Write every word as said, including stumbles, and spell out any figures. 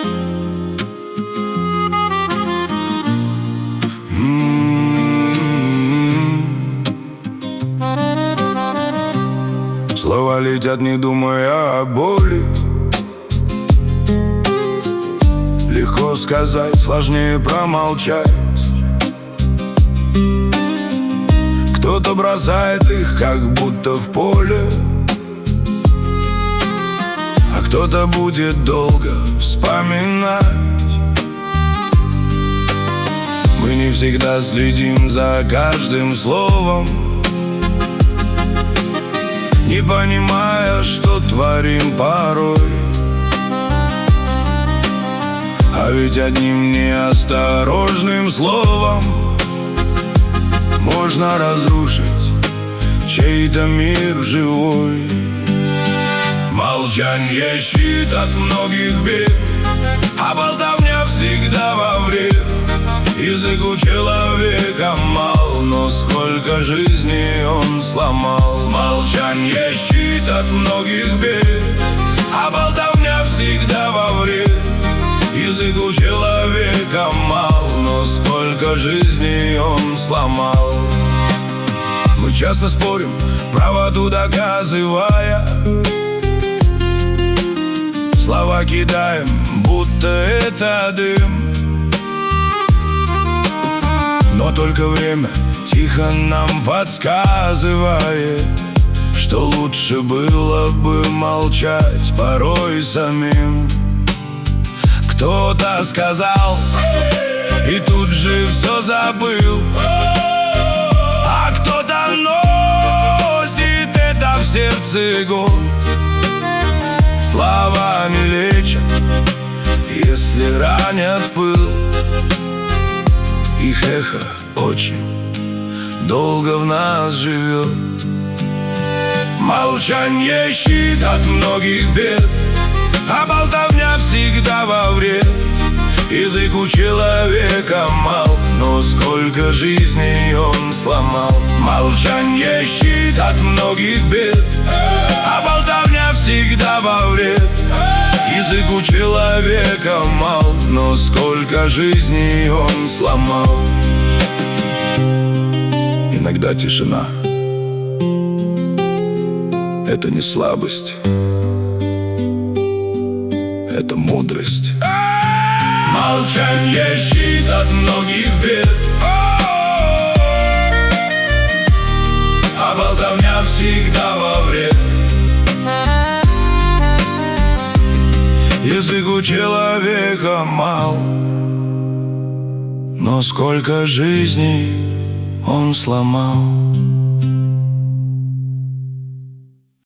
Слова летят, не думая о боли. Легко сказать, сложнее промолчать. Кто-то бросает их, как будто в поле, а кто-то будет долго вспоминать. Мы не всегда следим за каждым словом, не понимая, что творим порой. А ведь одним неосторожным словом можно разрушить чей-то мир живой. Молчанье щит от многих бед, а болтовня всегда во вред. Язык у человека мал, но сколько жизней он сломал. Молчанье щит от многих бед, а болтовня всегда во вред. Язык у человека мал, но сколько жизней он сломал. Мы часто спорим, правоту доказывая, слова кидаем, будто это дым. Но только время тихо нам подсказывает, что лучше было бы молчать порой самим. Кто-то сказал и тут же все забыл, а кто-то носит это в сердце год. Словами лечат, если ранят пыл. Их эхо очень долго в нас живет. Молчанье щит от многих бед, а болтовня всегда во вред. Язык у человека мал, но сколько жизней он сломал. Молчанье щит от многих бед, а болтовня всегда во вред. Язык у человека мал, но сколько жизней он сломал. Иногда тишина — это не слабость, это мудрость. Молчанье щит от многих бед, а болтовня всегда во вред. Язык у человека мал, но сколько жизней он сломал.